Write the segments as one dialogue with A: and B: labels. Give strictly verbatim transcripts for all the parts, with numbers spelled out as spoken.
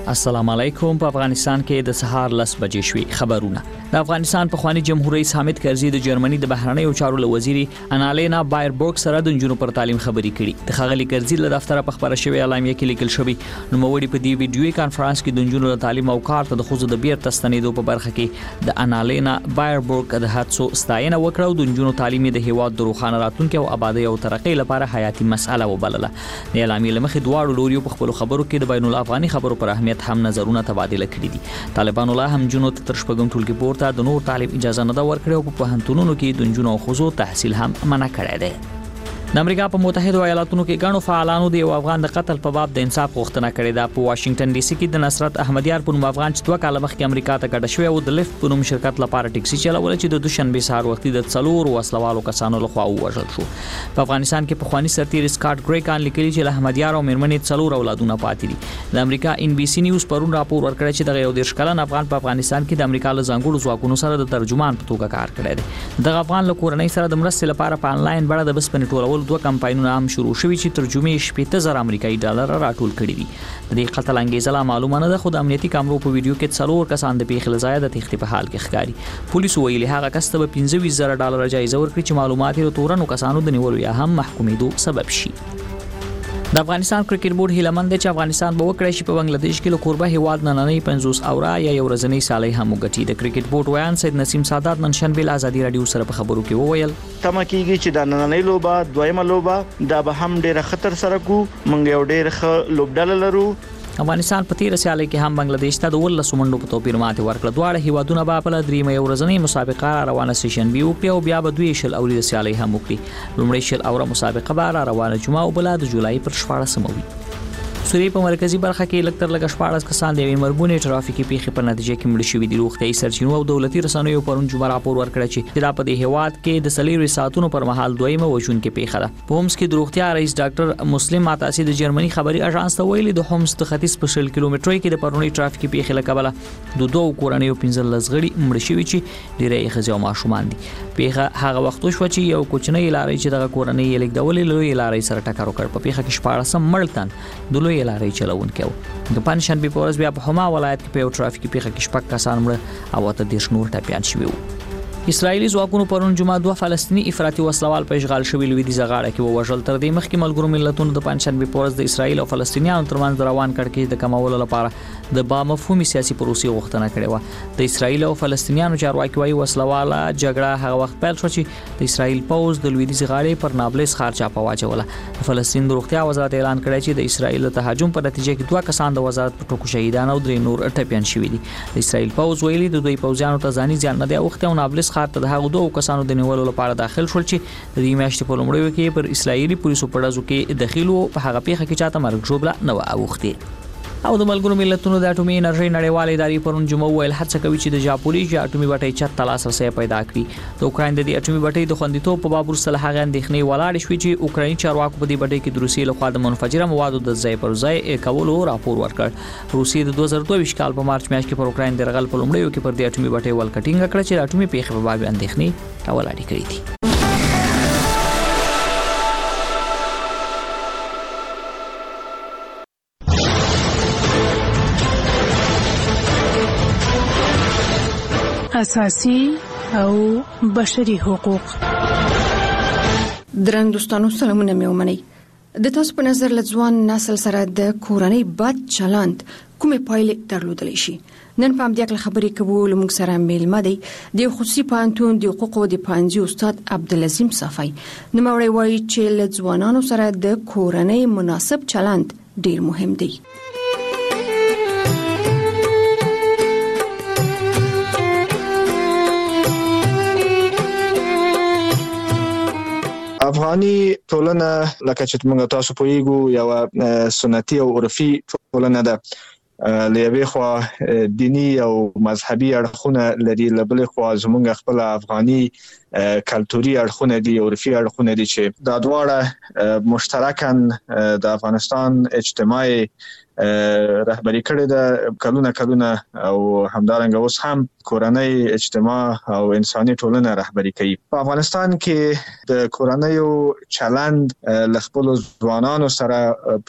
A: السلام علیکم. په افغانستان کې د سهار لس بجې شوې. خبرونه. د افغانستان پخوانی جمهور رئیس حامد کرزي د جرمني د بهرنیو چارو وزیر انالینا بایربورګ سره د جنونو پر تعلیم خبرې کړي. د خغلی کرزي له دفتر په خبره شوی اعلامیه کې لیکل شوی نو موړي په دی ویډیوي کانفرنس کې د جنونو د تعلیم او کار ته د خوځو د بیر تستنیدو په برخه کې د انالینا بایربورګ د هڅو ستاینه وکړه او د جنونو تعلیم د هیواد د روښانه راتلونکي او آبادی او ترقۍ لپاره حیاتي مسأله وبلله. د اعلامیې لمخې دواړو لوريو په خپل خبرو کې د بین الافغاني خبرو پر اهمیت هم نظرونه تبادله کړي دي. طالبانو لا هم جنونو ته تر شپږم ټولګي پورته د نور تعلیم اجازه نه دا ورکړي او په پوهنتونونو کې د جنونو خوځو تحصیل هم منع کړی دی. د امریکا په متحده ایالاتونو کې غنو فعالانو د یو افغان د قتل په باب د انصاف غوښتنه کړې ده. په واشنگټن ډي سي کې د نصرت احمدیار په نوم افغان چې دوه کاله مخکې امریکا ته کډه شوی او د لیفت په نوم شرکت لپاره ټیکسي چلول چې د دوشنبه سهار وختي د څلور وسلوالو کسانو لخوا ووژل شو. په افغانستان کې په خواني سرتیر سکاټ ګریکان لیکلي چې له احمدیار او میرمنې څلور اولادونه پاتې دي. د امریکا ان بي سي نیوز پرون راپور ورکړی چې د یو دیرش کلن افغان په افغانستان کې د امریکا له ځانګړو ځواکونو سره د ترجمان په توګه کار کړی دی. د افغان له کورنۍ سره د مرستې لپاره په انلاین بڼه د بسپنې ټولول دوه کمپاینونه هم شروع شوي چې ترجمه شپږ زره امریکایي ډالر راټول کړي دي. د دې قتل انګیزه لا معلومه نه ده خو د امنیتي کامرو په ویډیو کې څلور کسان د پیښې لزایا د تختی په حال کې ښکاري. پولیسو ویلي هغه کس ته پنځه زره ډالر جایزه ورکړي چې معلومات یې تورنو کسانو د نیولو یا هم محکومېدو سبب شي. د افغانستان کرکټ بورډ هیلمند چې افغانستان به وکړي چې په بنگلاديش کې له کوربه هیواد نه نه پنځوس اورا یا یو ورځنی سالي هم وګټي. د کرکټ بورډ ویان سید نسیم سادات نن شنبه له ازادي رادیو سره په خبرو کې وویل
B: تمه کیږي چې د نننۍ لوبه دویمه لوبه دا به هم ډیره خطر سره کو مونږ یو ډیر ښه لوبډله لرو.
A: افغانستان په تیر سیالي کې هم بنگلاديش ته د ولس منډو په توپیر ماته ورکړه. دواړه هیوادونه به په درېمه یو ورځنی مسابقه روانه سیشن بي او بیا به دوی شل اوري د سیالي هم وکړي. لومړی شل اوره مسابقه به روانه جمعه او بل د جولای پر شپاړسمه وي. سوریې په مرکزی برخه کې لکتر لګ شپاړس کسان د مرګونې ټرافیکي پیښې په نتیجه کې مړ شوي دي. روغتيایي سرچینو او دولتي رسنیو پرون جمعه راپور ورکړ چې د په دې هیواد کې د سلیری ساعتونو پر مهال دویمه وژونکې پیښه ده. په هومس کې د روغتیا رئیس ډاکټر مسلم ماتاسی د جرمني خبري اژانس ته ویلي د هومس د ختیځ په شل کیلومترۍ کې د پرونی ټرافیکي پیښې لکبله د دوه کورنیو پنځه لزغړي مړ شوي چې ډېرې ښځې او ماشومان دي. پیښه هغه وخت شو چې یو کوچنی لارې چې دغه کورنۍ لیک ډولې لوی لارې سره ټکر وکړ. په پیښه کې شپاړسم مړتن د لوی لارې چلون د پنځشنبه په ورځ بیا په هما ولایت کې په یو ټرافیکي پیښه کې شپږ کسان مړه او اته دیرش نور ټپیان شوي وو. اسرایلی ځواکونو پرون جمعه دوه فلسطینی افراطي وسلوال په اشغال شوی لویدیځه غاړه کې ووژل. تر دې مخکې ملګرو ملتونو د پنځشنبه په ورځ د اسرایل او فلسطینیانو ترمنځ روان کړکېچ د کمولو لپاره د با مفهومي سیاسي پروسې غوښتنه کړې و. د اسرایل او فلسطینیانو چارواکي وايي وسلواله جګړه هغه وخت پیل شو چې د اسرایل پوز د لویدیځه غاړې پر نابلس خارجه په واچوله. د فلسطین د روغتیا وزارت اعلان کړی چې د اسرایل د تهاجم په نتیجه کې دوه کسان د وزارت په ټکو شهیدان او درې نور ټپیان شوي دي. د اسرایل پوز ویلي د دوی پوځیانو ته ځاني ځان نه دی اوخته او نابلس خار ته د هغو دوه کسانو د نیولو لپاره داخل شول چې د دې میاشتې په لومړیو کې پر اسرایلی پولیسو په ډزو کې داخلو په هغه پیښه کې چاته مرګ جوړه نه و اوخته. او د ملګرو ملتونو د اټومي انرژي نړیوال ادارې پرون جمعه ویل هڅه کوي چې د جاپولیژ اټومي بټۍ چت تلاس رسې پیدا کړي. د اوکراین د اټومي بټۍ د خوندیتوب په باب وروسته هغه اندېښنې ولاړ شوې چې اوکرایني چارواکو په دې بټۍ کې د روسیې لخوا د منفجره موادو د ځای پر ځای کولو راپور ورکړ. روسیې د دوه زره دوه کال په مارچ میاشت کې پر اوکراین د رغل په لومړیو کې پر دې اټومي بټۍ ولکټینګ کړ چې اټومي پیښې په باب اندېښنې راولاړې کړې دي.
C: اساسي او بشري حقوق.
D: درنګ دوستانو سلامونه مې ومنئ. د تاسو په نظر لځوان نسل سره د کورنۍ بد چلند کومې پایلې درلودلی شي؟ نن په همدې اړه خبرې کوو. لمونږ سره میلمه دی د خصوصي پوهنتون د حقوقو د پوهنځي استاد عبدالعظیم صافی. نوموړی وایي چې لځوانانو سره د کورنۍ مناسب چلند ډیر مهم دی.
B: افغاني ټولنه لکه چې موږ تاسو پوهیږو یو سنتي او عرفي ټولنه ده. لېوي خو دینی او مذهبي اړخونه لري، لبلې خو زموږ خپل افغاني کلتوري اړخونه دي، عرفي اړخونه دي چې دا دواړه مشترکاً د افغانستان اجتماعي رهبری کړې ده کلونه کلونه او همدارنګه اوس هم کورنۍ اجتماع او انساني ټولنه رهبری کوي. په افغانستان کې د کورنیو چلند ل خپل ځوانانو سره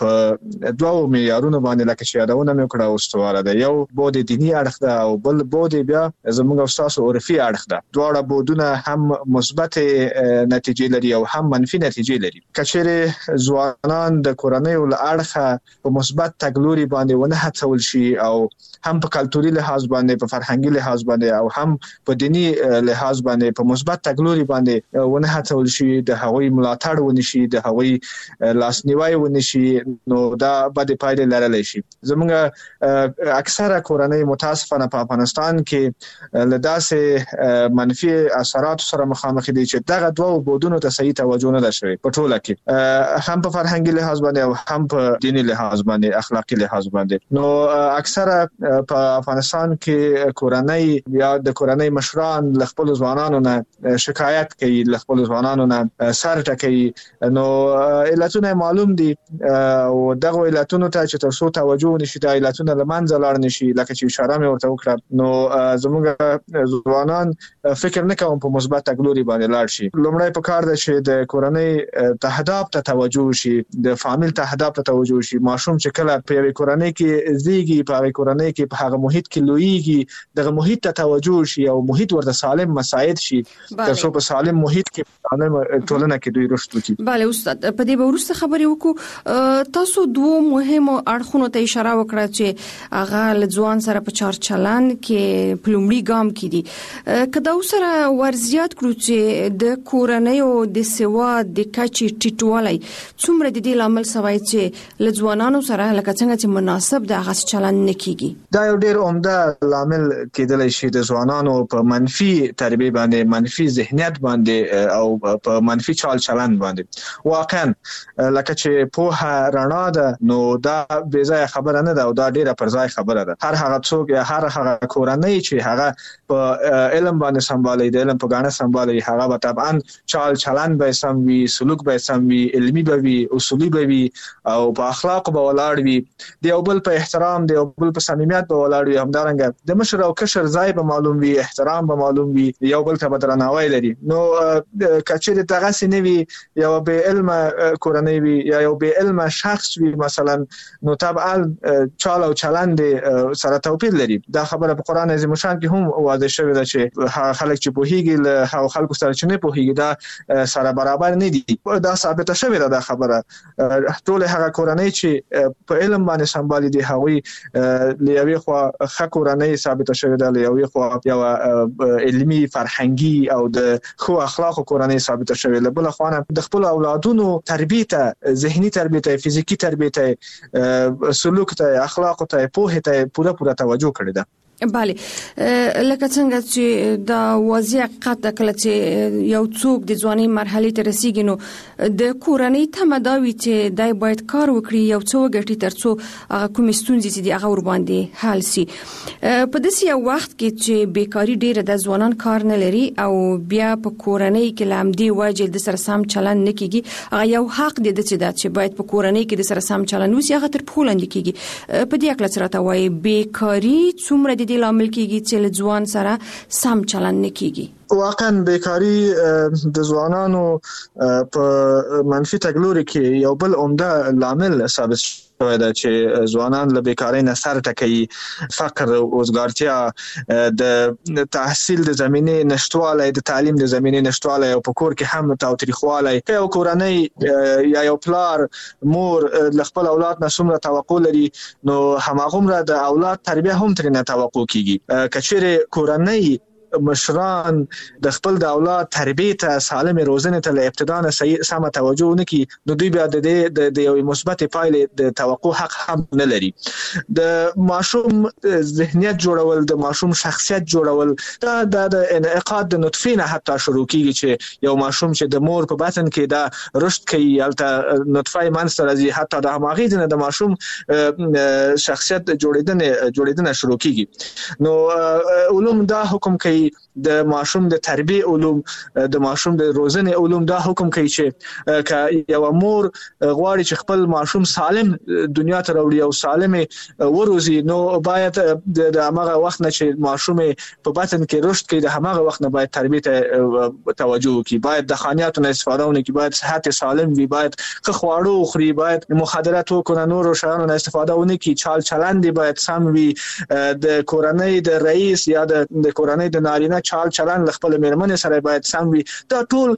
B: په دوه معیارونو باندې لکه چې یادونه مې کړه استواره ده. یو بود دینی اړخ ده او بل بود بیا زموږ استاسو عرفي اړخ ده. دواړه بودونه هم مثبت نتیجې لري او هم منفي نتیجې لري. کچېره ځوانان د کورنیو له اړخه په مثبت تګلوري باندې ونه هڅول شي او هم په کلتوري لحاظ باندې په فرهنګي لحاظ باندې او هم په دینی لحاظ باندې په مثبت تګلوري باندې ونه هڅول شي د هغوی ملاتړ ونشي د هغوی لاسنیوي ونشي نو دا بد پایلې لرلی شي. زموږ اکثره کورنۍ متاسفانه په افغانستان کې له داسې منفي اثرات سره مخامخ دي چې دغه دوه بودونو ته صحیح توجه نه ده شوې په ټوله کې هم په فرهنګي لحاظ باندې او هم په دینی لحاظ باندې اخلاقی لحاظ باندې. نو اکثره په افغانستان کې کورنۍ یا د کورنۍ مشران ل خپل ځوانانو نه شکایت کوي ل خپل ځوانانو نه سر ټکوي. نو علتونه معلوم دي او دغه علتونو ته چې تاسو توجه نشي د علتونو لمنځه لاړ نشي لکه چې اشاره مې ورته وکړه. نو زموږ ځوانان فکر نه کوم په مثبت تګلوري باندې لاړ شي. لومړی په کار ده چې د کورنۍ تهداب ته توجه شي د فامیل تهداب ته توجه شي. ماشوم چې کله په یوې کورنۍ کې زیږي په هغه کورنۍ کې په هغه محیط کې لویږي دغه محیط ته توجه شي او محیط ورته سالم مساعد شي ترڅو په سالم محیط کې سالم ټولنه کې دوی رشد وکړي.
D: bale استاد په دې به وروسته خبرې وکړو. تاسو دوه مهمو اړخونو ته اشاره وکړه چې هغه ځوان سره په چار چلند کې پلومړي ګام کړي. کدا سره ورزيات کړو چې د کورنۍ او د سواد د کچې ټیټوالي څومره د دې لامل سوای چې لځوانانو سره لکه څنګه چې مناسب د هغه چلند نکېږي.
B: دا یو ډېر عمده لامل کېدلی شي د ځوانانو په منفي تربیه باندې منفي ذهنیت باندې او په منفي چال چلند باندې. واقعا لکه چې په رڼا ده نو دا بې ځای خبره نه ده او دا ډېره پر ځای خبره ده. هر هغه څوک یا هر هغه کورنۍ چې هغه په علم باندې سمبالي د علم په غاڼه سمبالي هغه به طبعا چال چلند به سم وي سلوک به سم وي علمي به وي اصولي به وي او په اخلاق به ولاړ وي د یو بل په احترام د یو بل په صمیمیت به ولاړ وي. همدارنګه د مشر او کشر ځای به معلوم وي احترام به معلوم وي یو بل ته به درناوی لري. نو کچېرې دغه سینې وي یو بې علمه کورنۍ وي یا یو بې علمه شخص وي مثلا نو طبعا چال او چلند سره توپیر لري. دا خبره په قران عظیم شان کې هم واضح شوې ده چې خلک چې پوهیږي له هغو خلکو سره چې نه پوهیږي دا سره برابر نه دي. دا ثابته شوې ده دا خبره. ټول هغه کورنۍ چې په علم باندې سمبالي دي هغوی لیوي خو ښه کورنۍ ثابته شوې ده لیوي خو یو علمي فرهنګي او د خو اخلاقو کورنۍ ثابته شوې ده. بل خو د خپل اولادونو تربیه ته ذهني تربیه ته فزیکی تربیه ته سلوک ته اخلاق ته په ته پوره پوره توجه کړې ده.
D: bale لکه څنګه چې دا واضح حقیقت کله چې یو څوک د ځواني مرحله ته رسیدي نو د کورنۍ تمداوي چې دای باید کار وکړي یو څو غټي ترڅو هغه کوم ستونزې چې هغه ور باندې حل شي. په داسې یو وخت کې چې بیکاری ډیره د ځوانان کار نه لري او بیا په کورنۍ کې لامدي واجب د سره سم چلند نه کیږي هغه یو حق دی چې باید په کورنۍ کې د سره سم چلند وسی هغه تر پولاند کیږي. په دې اکل سره تا وایي بیکاری څومره د دې لامل کیږي چې ځوان سره سم چلند نه کیږي.
B: واقعا بیکاری د ځوانانو په منفي تګلوري کې یو بل عمده لامل ثابت شوی دی چې ځوانان له بیکاری نه سر ټکوي. فقر او وزګارتیا د تحصیل د زمینه نشټواله د تعلیم د زمینه نشټواله او په کور کې هم تاوتریخواله یو کورنۍ یا یو پلار مور ل خپل اولاد نه څومره توقع لري نو هماغومره د اولاد تربیه هم ترنه توقع کیږي. کچېره کورنۍ مشران د خپل د اولاد تربیه ته سالم روزنه ته له ابتدا نه صحیح سم توجه نه کی نو دوی بیا د د یو مثبت پایلې د توقع حق هم نه لري. د ماشوم ذهنیت جوړول د ماشوم شخصیت جوړول دا د انعقاد د نطفه نه حتی شروع کیږي چې یو ماشوم چې د مور په بطن کې دا رشد کوي البته نطفه منځ راځي حتی د هماغې نه د ماشوم شخصیت جوړیدنه جوړیدنه شروع کیږي. نو علوم دا حکم کوي د ماشوم د تربیه علوم د ماشوم د روزنې علوم دا حکم کوي چې ک یو مور غواړي چې خپل ماشوم سالم دنیا ته راوړي او سالم وروزي نو باید د هغه وخت نه چې ماشوم په بطن کې رشد کوي د هغه وخت نه باید تربیه ته توجه وکړي باید د خانیاتو نه استفاده ونه باید صحت سالم وي باید ښه خواړه خوري باید مخدرات وکړي نور شیانو نه استفاده ونه کړي چال چلند باید سم وي د کورنۍ د رئیس یا د کورنۍ د نارینه چال چلند خپل میرمنې سره باید سم وي دا ټول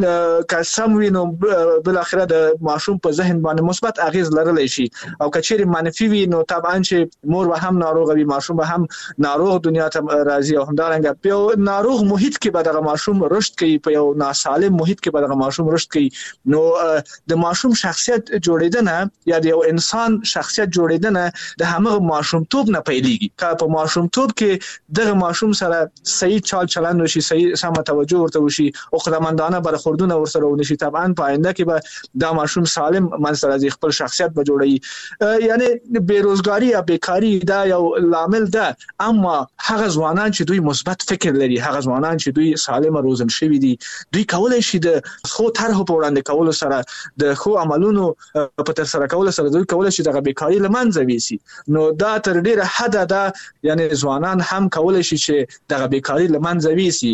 B: که سم وي نو بل اخره د ماشوم په ذهن باندې مثبت اغیز لرلی شي او کچېرې منفي وي نو طبعا چې مور به هم ناروغ وي ماشوم به هم ناروغ دنیا ته راځي او همدارنګه په ناروغ محیط کې به دغه ماشوم رشد کوي په یو ناسالم محیط کې به دغه ماشوم رشد کوي نو د ماشوم شخصیت جوړیدنه یا د یو انسان شخصیت جوړیدنه د هغه ماشومتوب نه پیلېږي که په ماشومتوب کې دغه ماشوم سره صحیح چال چلند وشي صحیح سم توجه ورته وشي او خدمتانه برخوردونه ورسره ونشي طبعا په آینده کې به دا ماشوم سالم منځ راځي خپل شخصیت به جوړي یعنی بیروزګاری یا بیکاری دا یو لامل ده اما هغه ځوانان چې دوی مثبت فکر لري هغه ځوانان چې دوی سالم روزل شوي دي دوی کولای شي د خو طرحو په وړاندې کولو سره د خو عملونو په تر سره کولو سره دوی کولای شي دغه بیکاری لمنځه ویسي نو دا تر ډیره حد ده یعنی ځوانان هم کولای شي چې دغه بیکاری لمنځه ویسي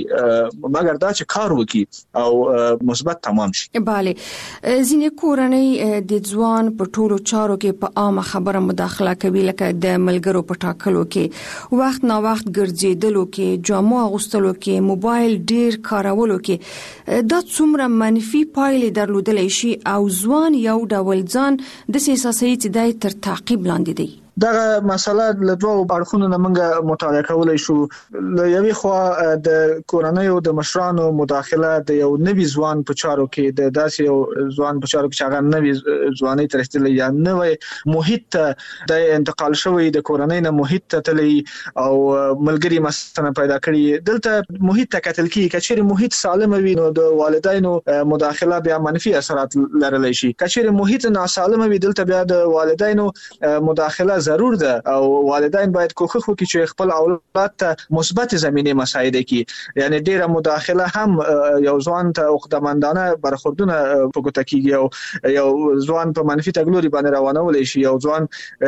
B: مګر دا چې کار وکړي او مثبت تمام شي
D: bale ځینې کورنۍ د ځوان په ټولو چارو کې په عامه خبره مداخله کوي لکه د ملګرو په ټاکلو کې وخت نا وخت ګرځېدلو کې جامو اغوستلو کې موبایل ډیر کارولو کې دا څومره منفي پایلې درلودلی شي او ځوان یو ډول ځان د سیاسي چې د تر تعقیب لاندې دی
B: دغه مسله له دوه اړخونو نه موږ مطالعه کولای شو له یوې خوا د کورنۍ او د مشرانو مداخله د یو نوي ځوان په چارو کې د داسې یو ځوان په چارو کې چې هغه نوي ځواني ترستلې یا نوې محیط ته د انتقال شوی د کورنۍ نه محیط ته تللی او ملګری مثلا پیدا کړي دلته محیط ته کتل کیږي کچېرې محیط سالم وي نو د والدینو مداخله بیا منفي اثرات لرلی شي کچېرې محیط ناسالم وي دلته بیا د والدینو مداخله ضرور ده او والدین باید کوښښ وکړي چې خپل اولاد ته مثبت زمینه مساعده کړي یعنی ډیره مداخله هم یو ځوان ته خدمتانه برخوردونه په ګوته کیږي او یو ځوان په منفي تګلوري باندې روانول شي یو ځوان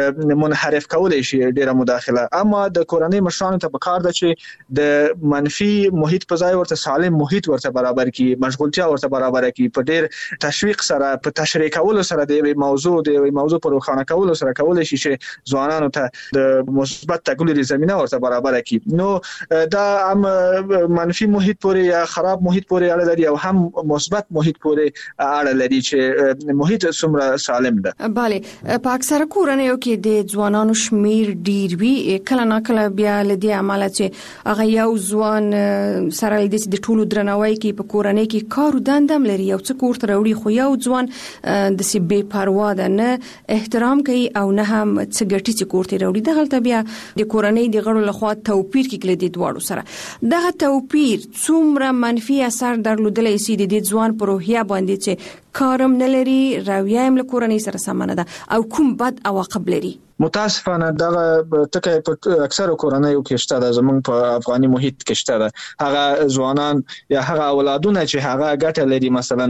B: منحرف کول شي ډیره مداخله اما د کورنۍ مشرانو ته پکار ده چې د منفي محیط په ځای ورته سالم محیط ورته برابر کړي مشغولتیا ورته برابر کړي په ډیر تشویق سره په تشریح کولو سره د موضوع د موضوع پر روښانه کولو سره کولای شي چې ځوانانو ته د مثبت تګلوري زمينه ورته برابر کړي نو دا هم منفي محیط پورې یا خراب محیط پورې اړه لري او هم مثبت محیط پورې اړه لري چې محیط څومره سالم ده
D: bale په اکثره کورنیو کې د ځوانانو شمیر ډیر وی کله نه کله بیا لدی عمله چې هغه یو ځوان سره د ټولو درناوي کې په کورنۍ کې کار دندم لري یو څه کور ته وروړي خو یو ځوان د سی بے پروا ده نه احترام کوي او نه هم څه ګټي چې کوړتي راوړي د غلطه بیا د کورنۍ د غړو لخوا توپیر کې کړي د دوړو سره دغه توپیر څومره منفي اثر درلودلی سي د ځوان پر روحیه باندې چې کارم نه لري راویا هم له کورنۍ سره سمانه ده او کوم بد عواقب لري
B: متاسفانه دغه ټکي په اکثره کورنۍ کې شته د زمونږ په افغاني محیط کې شته ده هغه ځوانان یا هغه اولادونه چې هغه ګټه لري مثلا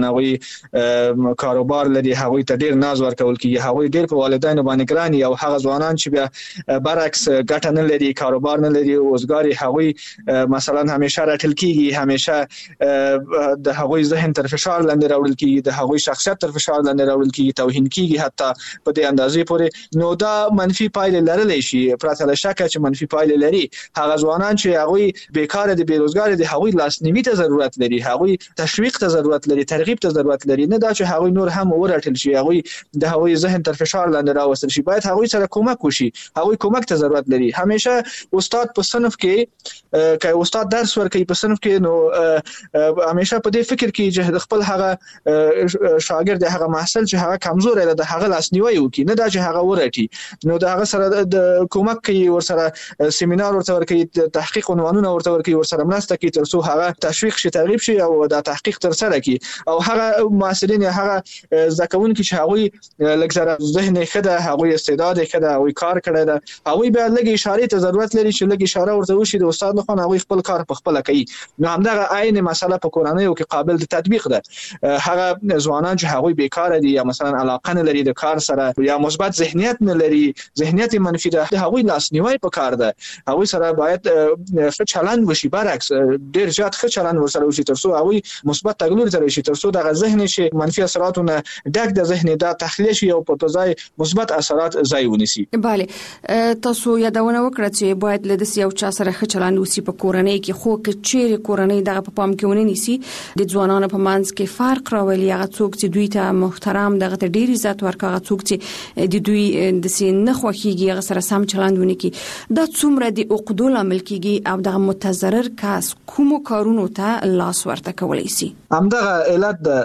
B: هغه کاروبار لري هغه ته ډیر ناز ورکول کیږي هغه ډیر په والدینو باندې ګراني او هغه ځوانان چې بیا برعکس ګټه نه لري کاروبار نه لري اوسګاری هغه مثلا همیشه راټل کیږي همیشه د هغه ذهن تر فشار لاندې راوړل کیږي د هغه شخصیت تر فشار لاندې راوړل کیږي توهین کیږي حتی په دې اندازې پورې نو دا منفي پایلې لرلی شي پرته له شکه چې منفي پایلې لري هغه ځوانان چې هغه بیکاره دي بیروزګار دي هغه لاسنیوي ته ضرورت لري هغه تشویق ته ضرورت لري ترغیب ته ضرورت لري نه دا چې هغه نور هم ورټل شي هغه د هغه ذهن تر فشار لاندې راوستل شي باید هغه سره کومک وشي هغه کومک ته ضرورت لري همیشه استاد په صنف کې که استاد درس ورکوي په صنف کې نو همیشه په دې فکر کې چې خپل هغه شاګرد هغه محصل چې هغه کمزور دی د هغه لاسنیوي وکړي، نه دا چې هغه ورټي. نو د هغه سره د کومک کوي، ورسره سیمینار ورته ورکوي، تحقیق عنوانونه ورته ورکوي، ورسره مرسته کوي تر څو هغه تشویق شي، ترغیب شي او دا تحقیق تر سره کړي. او هغه محصلین هغه ځکهونکي چې هغه لکه ذهن خده، هغه استعداد خده، هغه کار کړی دا، هغه بیا لږ اشاره ته ضرورت لري چې لږ اشاره ورته وشي د استاد خو هغه خپل کار په خپل کوي. نو همدغه عین مسله په کورنیو کې قابل د تطبیق ده. هغه ځوانان چې هغه بیکاره دي یا مثلا علاقه نه لري د کار سره یا مثبت ذهنیت نه لري، ذهنیت منفي ده، هغه لاسنیوي په کار ده. هغه سره باید ښه چلند وشي، برعکس ډیر زیات ښه چلند ورسره وشي تر څو هغه مثبت تغییر تر شي، تر څو دغه ذهن شي منفي اثراتونه ډک د ذهن دا تخلیه شي او په ځای مثبت اثرات ځای ونیسي.
D: bale تاسو یادونه وکړه چې باید له دې یو چا سره ښه چلند وسی په کورنۍ کې، خو که چیرې کورنۍ دغه په پام کې ونه نیسي د ځوانانو په منځ کې فرق راولي. هغه څوک چې دوی ته محترم دغه ته ډیر عزت ورکړي، هغه څوک چې د دوی د سین نه خوښيږي هغه سره سم چلند ونه کوي، دا څومره د عقدو لامل کیږي او دغه متضرر کس کوم کارونو ته لاس ورته کولای شي.
B: همدغه علت د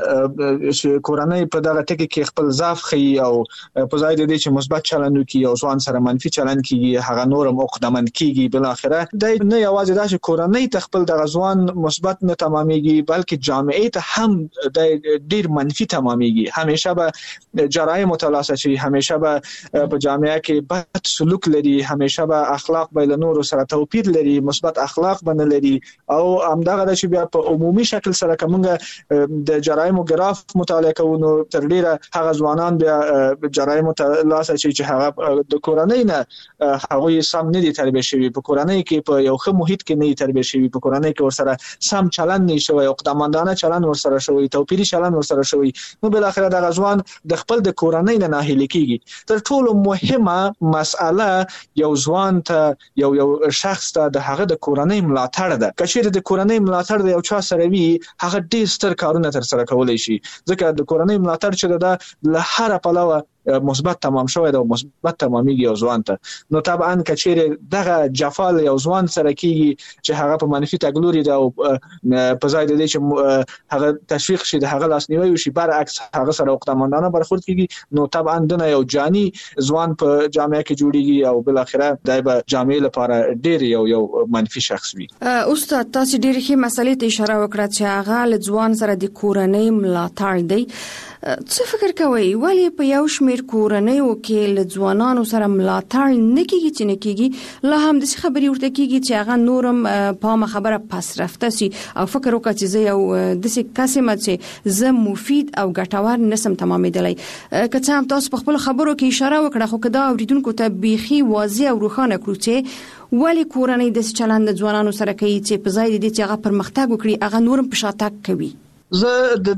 B: کورنۍ په دغه ټکی کې خپل ضعف خي او په ځای د دې چې مثبت چلند وکړي او ځوان سره منفي چلند کیږي، هغه نورم عقدمن کیږي. بل اخره د نه یوازې د کورنۍ ته خپل د ځوان مثبت نه تمامېږي بلکې جامعې ته هم د ډیر منفي تمامېږي. همیشه به جرایم متلاسه شي، همیشه به په جامعه کې بد سلوک لري، همیشه به اخلاق به له نورو سره توپیر لري، مثبت اخلاق بنه لري. او همدغه د چې بیا په عمومي شکل سره کومه د جرایم ګراف مطالعه کوو نو تر ډیره هغه ځوانان بیا جرایم متلاسه شي چې هغه د کورنۍ نه هغه سم نه دي تربیه شوی، په کورنۍ کې په یو ښه محیط کې نه تربیه شوی، په کورنۍ کې ورسره سم چلند نه شوی، عقدمندانه چلند ورسره شوی، توپیری چلند ورسره شوی. نو بل اخر د غزوان د خپل د کورنۍ نه ناهیلي کیږي. تر ټولو مهمه مسأله یو ځوان ته یو یو شخص ته د هغه د کورنۍ ملاتړ ده. کچېره د کورنۍ ملاتړ د یو چا سره وي هغه ډیر ستر کارونه تر سره کولای شي، ځکه د کورنۍ ملاتړ چې ده له هر پلوه مثبت تمام شوی دا مثبت تمامېږي یو ځوان ته. نو طبعا کچېره دغه جفال یو ځوان سره کیږي چې هغه په منفي تګلوري دا په ځای د دې چې هغه تشویق شي د هغه لاسنیوي وشي، برعکس هغه سره عقدمندانه برخورد کیږي. نو طبعا د یو جاني ځوان په جامعه کې جوړیږي او بل اخره دای به جامعه لپاره ډیر یو یو منفي شخص وي.
D: استاد تاسو ډیر ښه مسلې ته اشاره وکړه چې هغه ل ځوان سره د کورنۍ ملاتړ دی. څه فکر کوئ ولی په یو شمیر کورنۍ او کې ل ځوانانو سره ملاتړ نه کیږي چې نه کیږي، لا هم د خبرې ورته کیږي چې هغه نورم په خبره پس رفته سي او فکر وکړي چې زه یو د څه قسمه چې زه مفید او ګټور نسم تمامېدلی. که هم تاسو په خپل خبرو کې اشاره وکړه خو کدا اوریدونکو ته بيخي واضح او روښانه کړو چې ولی کورنۍ د چلند ځوانانو سره کوي چې په ځای دې چې هغه پرمختګ وکړي هغه نورم په شاتګ کوي.
B: زه د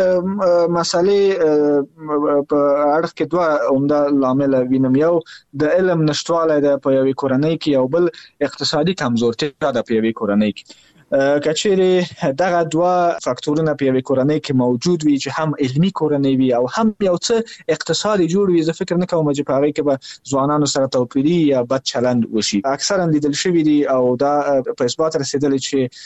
B: دې مسالې په اړه کې دوه عمده لامل وینم. یو د علم نشټوالی ده په یوې کورنۍ کې، او بل اقتصادي کمزورتیا ده په یوې کورنۍ کې. کچېره دغه دوه فاکتورونه په یوې کورنۍ کې موجود وي چې هم علمي کورنۍ وي او هم یو څه اقتصادي جوړ وي، زه فکر نه کوم چې په هغه کې به ځوانانو سره توپیري یا بد چلند وشي. اکثرا لیدل شوی دي او دا په اثبات رسیدلی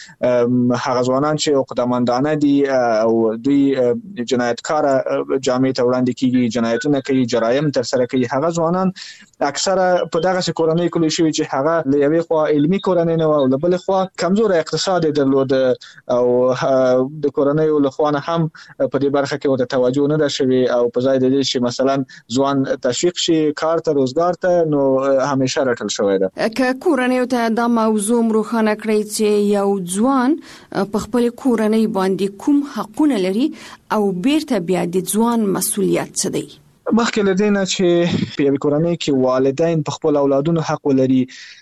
B: چې هغه ځوانان چې عقدمندانه دي او دوی جنایتکار جامعې ته وړاندې کیږي، جنایتونه کوي، جرایم تر سره کوي، هغه ځوانان اکثرا په دغه کورنۍ کې لوي شوی چې هغه له یوې خوا علمي کورنۍ نه او له بل خوا کمزور اقتصاد درلود او د کورنۍ له خوا نه هم په دې برخه کې ورته توجه نه ده شوی او په ځای د دې چې مثلا ځوان تشویق شي کار ته روزګار ته نو همیشه راټل شوی ده.
D: که کورنۍ ته دا موضوع روښانه کړی چې یو ځوان په خپل کورنۍ باندې کوم حقونه لري او بیرته بیا د ځوان مسؤلیت څه دی.
B: مخکې له دې نه چې په یوې کورنۍ کې والدین په خپل اولادونو حق ولري،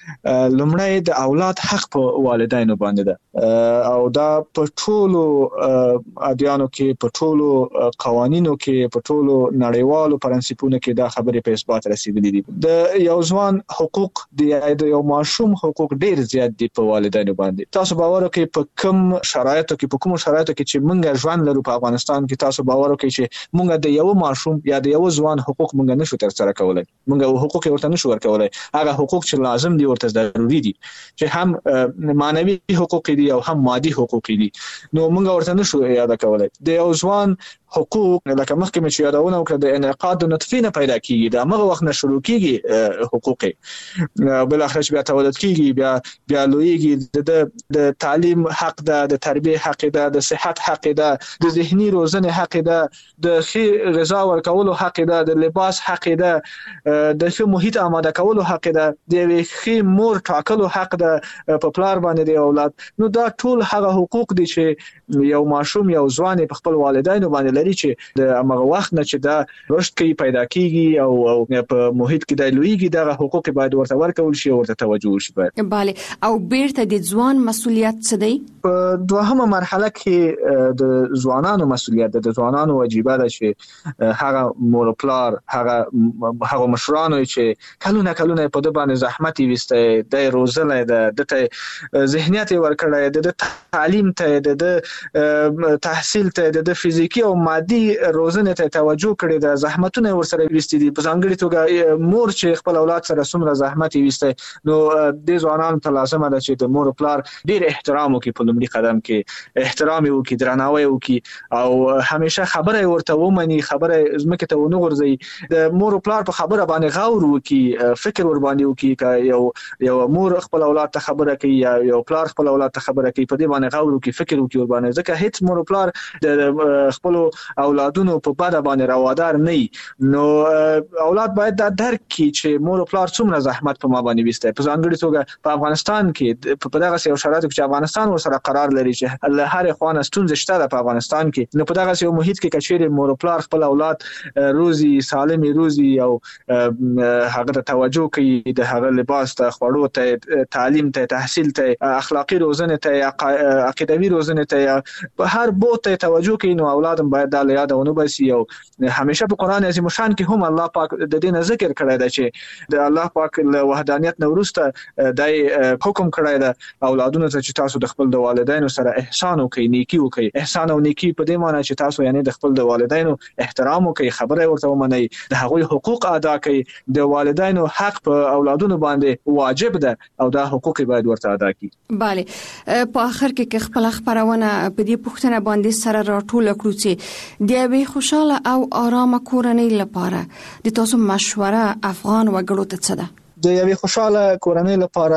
B: لومړی د اولاد حق په والدینو باندې ده او دا په ټولو ادیانو کې، په ټولو قوانینو کې، په ټولو نړیوالو پرنسپونو کې دا خبرې په اثبات رسیدلې دي. د یو ځوان حقوق د یو ماشوم حقوق ډیر زیات دي په والدینو باندې. تاسو باور وکړئ په کوم شرایطو کې په کوم شرایطو کې چې موږ ژوند لرو په افغانستان کې، تاسو باور وکړئ چې موږ د یو ماشوم یا د یو یو ځوان حقوق مونږ نشو تر سره کولای، مونږ حقوق ورته نشو ورکولای. هغه حقوق چې لازم دي ورته ضروري دي چې هم معنوي حقوق دي او هم مادي حقوق دي، نو مونږ ورته نشو یاد کولای. د یو ځوان حقوق لکه مخکې مې چې یادونه وکړه د انعقاد د نطفې نه پیدا کیږي، د هغه وخت نه شروع کیږي حقوق، بل اخر بیا تولد کیږي، بیا بیا لویږي، د د تعلیم حق ده، د تربیه حق ده، د صحت حق ده، د ذهني روزنې حق ده، د ښه غذا ورکولو حق ده، د لباس حق ده، د ښه محیط آماده کولو حق ده، د ښه مور ټاکلو حق ده په پلار باندې د اولاد. نو دا ټول هغه حقوق دي چې یو ماشوم یو ځوان په خپل والدینو باندې لري چې د هغه وخت نه چې دا رشد کوي پیدا کیږي او او په محیط کې د لویږي دغه حقوق باید ورته ورکول شي او ورته توجه وشي.
D: بله، او بیرته د ځوان مسؤلیت څه دی؟
B: په دوهمه مرحله کې د ځوانانو مسؤلیت ده، د ځوانانو واجبه ده چې هغه مور پلار هغه هغه مشرانو چې کلونه کلونه په د باندې زحمت ویسته د روزنه ده، د ذهنیت ورکړای، د تعلیم ته، د تحصیل ته، د فزیکی او مادي روزنه ته توجه کړي، د زحمتونه ورسره ویستي دي. په ځانګړي توګه مور چې خپل اولاد سره څومره زحمت ویسته، نو د ځوانانو ته لازم ده چې د مور پلار ډیر احترام وکړي، په لومړي قدم کې احترام وکړي، درناوی وکړي او همیشه خبره ورته ومني، خبره زمکه ته ونه غورځي. د مور پلار په خبره باندې غور وکړي، فکر ور باندې وکړي، یو یو مور خپل اولاد ته خبره کوي یا یو پلار خپل اولاد ته خبره کوي، په دې باندې غور وکړي، فکر وکړي ور باندې، ځکه هیڅ مور پلار د خپل اولادونو په بده باندې روادار نه وي. نو اولاد باید دا درک کړي چې مور پلار څومره زحمت په ما باندې وسته. په ځانګړي توګه په افغانستان کې په دغه یو شرایطو کې چې افغانستان ورسره قرار لري چې له هر خوانه ستونزې شته په افغانستان کې، نو په دغه یو محیط کې کچېره مور پلار خپل اولاد روزي سالمي روزي او هغه ته توجه کوي، د هغه لباس ته، خوړو ته، تعلیم ته، تحصیل ته، اخلاقی روزنه ته، عقیدوي روزنه ته، په هر بوت ته توجه کوي. نو اولادم باید دا یاد ونه باسي. او همیشه په قران عظیم شان کې هم الله پاک د دې نه ذکر کړی دی چې د الله پاک له وحدانیت نه وروسته د حکم کړی دی اولادونو ته چې تاسو د خپل د والدینو سره احسان وکړئ، نیکی وکړئ. احسان او نیکی په دې معنی چې تاسو یعنی د خپل د والدینو احترام وکړئ، خبره ورته ومنئ، د هغوی حقوق ادا کړئ. د والدینو حق په اولادونو باندې واجب ده او دا حقوق باید ورته ادا کړي.
D: bale په اخر کې خپل خبرونه په دې پوښتنه باندې سره راټول کړو چې د یوې خوشاله او آرامه کورنۍ لپاره د تاسو مشوره افغان وګړو ته څه ده؟
B: د یوې خوشاله کورنۍ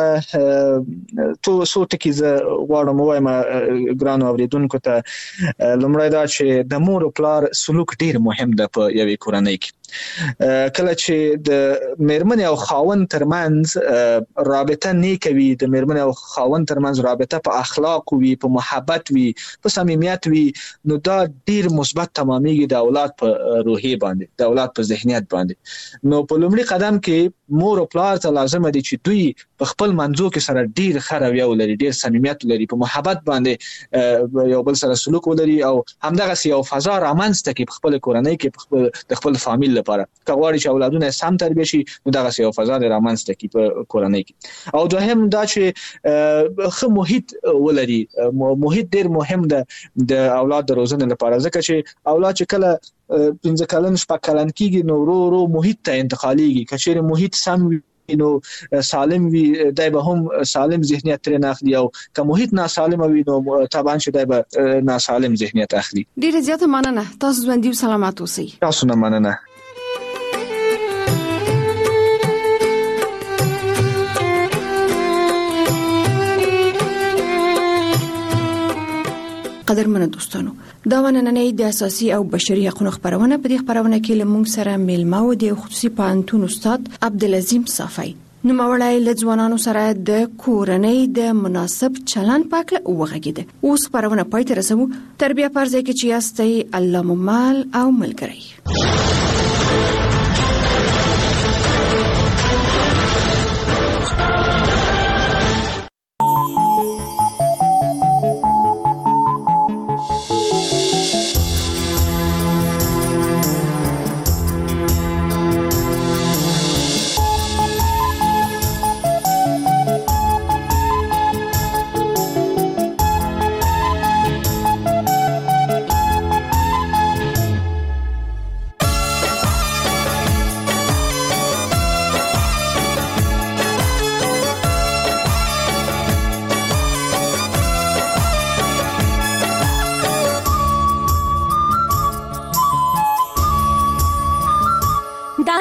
B: لپاره تو څو ټکي زه غواړم ووایم ګرانو اوریدونکو ته. لومړی دا چې د مور او پلار سلوک ډیر مهم ده په یوې کورنۍ کې. کله چې د میرمنې او خاوند ترمنځ رابطه نیک وي، د میرمنې او خاوند ترمنځ رابطه په اخلاق وي، په محبت وي، په صمیمیت وي، نو دا ډیر مثبت تمامېږي د اولاد په روحیه باندې، د اولاد په ذهنیت باندې. نو په لومړي قدم کې مور او پلار ته لازم دي چې دوی په خپل منځو کې سره ډیر ښه رویه ولري، ډیر صمیمیت ولري، په محبت باندې یو بل سره سلوک ولري او همدغه یو فضا رامنځته کړي په خپل کورنۍ کې، په خپل د خپل فامیل لپاره. که غواړي چې اولادونه سم تربیه شي، نو دغه یو فضا رامنځته کړي په کورنۍ کې. او دوهم دا چې ښه محیط ولري. محیط ډیر مهم ده د اولاد د روزنې لپاره، ځکه چې اولاد چې کله پنځه کلن شپږ کلن کېږي نو ورو ورو محیط ته انتقالېږي. که چیرې محیط سم وي نو سالم وي، دای به هم سالم ذهنیت ترې اخلي، او که محیط ناسالم وي نو طبعا چې دای به ناسالم ذهنیت اخلي.
D: ډیره زیاته مننه. تاسو ژوندي او سلامت اوسئ.
B: تاسو نه مننه.
D: قدرمنو دوستانو، دا ونننې د اساسي او بشري حقوقو خبرونه په دې خبرونه کې لمونږ سره میلمه و د خصوصي پوهنتون استاد عبدالعظیم صافی نوموړی له ځوانانو سره د کورنۍ د مناسب چلند په اړه وغږیده. اوس خبرونه پای ته رسوو. تر بیا پر ځای کې چې یاستئ الله مو مال او ملګری.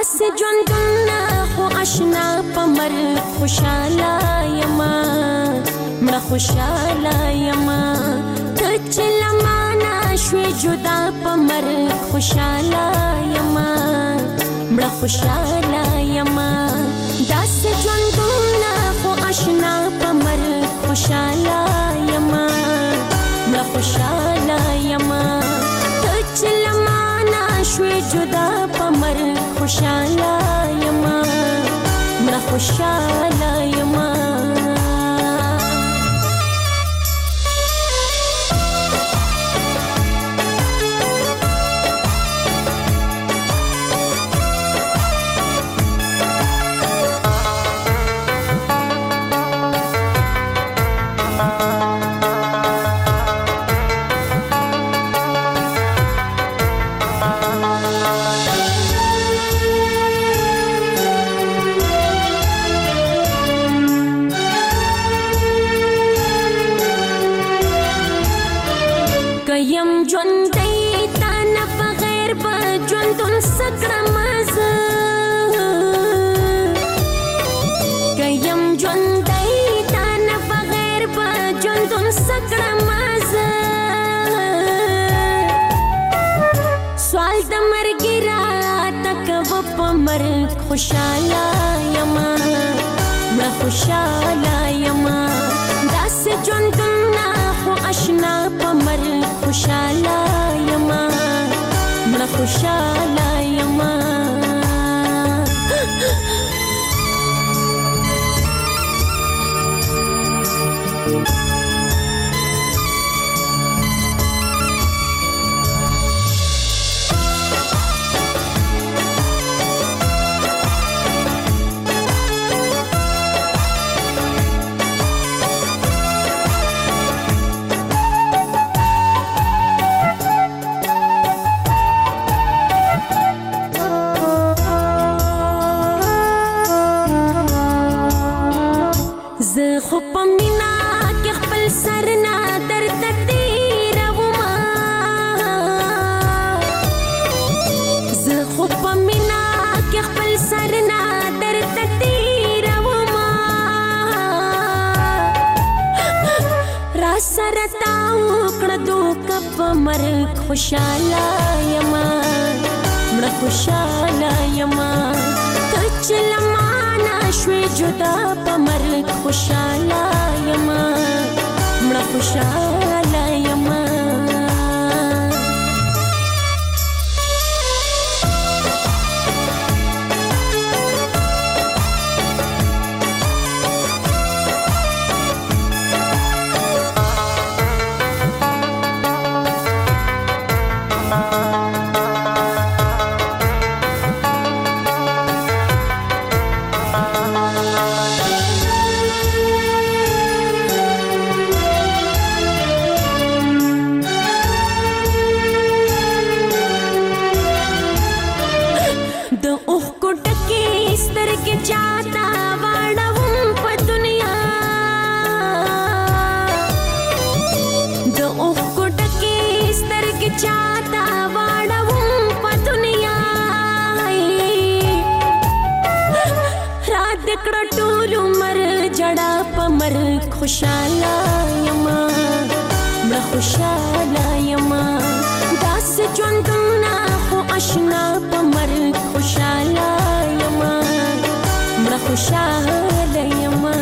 E: داسې ژوندونه خو اشنا په مرګ خوشاله یما مړه خوشاله یما ته چې له مانه شوې جدا په مرګ خوشاله یما مړه خوشاله یما داسې ژوندونه خو اشنا په مرګ خوشاله یما مړه خوشاله یما ته چې له مانه شوې جدا په مرګ خوشاله یما مړه خوشاله یما یم ژوندۍ تا نه بغیر به ژوندون څه کړم زه که یم ژوندۍ تا نه بغیر به ژوندون څه کړم زه سوال د مرګي راته کوه په مرګ خوشاله یما مړه خوشاله یما داسې ژوندونه خو اشنا په مرګ خوشاله یما مړه خوشاله یما زه خو په مینا کې خپل سر نه درته تېرومه زه خو په مینا کې خپل سر نه درته تېرومه را سره تا وکړه دوکه په مرګ خوشاله یما مړه خوشاله یما ته چې له مانه شوې جدا په مرګ خوشاله یما مړه خوشاله یما چاہتا واڑاوم پا دنیا دو اوخ کو ٹکی سترگ چاہتا واڑاوم پا دنیا رات دکڑا ٹولو مر جڑا پا مر خوشالا یما مر خوشالا یما داس جوندنا خو اشنا پا مر خوشالا یما مر خوشالا یما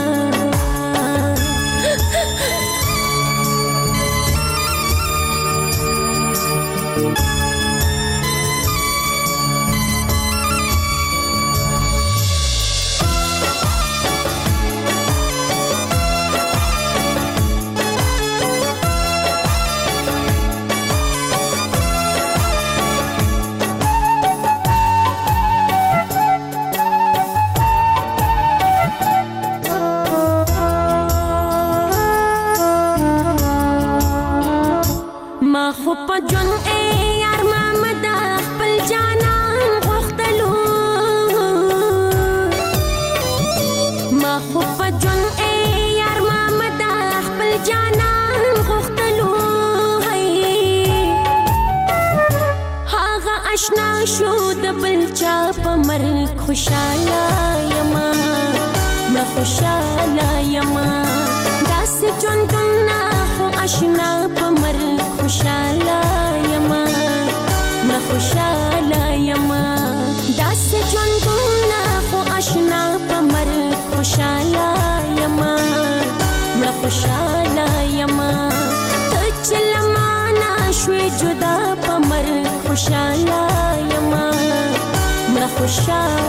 E: آشنا شو د بل چا په مرګ خوشاله یما مړه خوشاله یما داسې ژوندونه خو آشنا په مرګ خوشاله یما مړه خوشاله یما داسې ژوندونه خو آشنا په مرګ خوشاله یما مړه خوشاله یما ته چې له مانه شوې جدا په مرګ خوشاله یما مړه خوشاله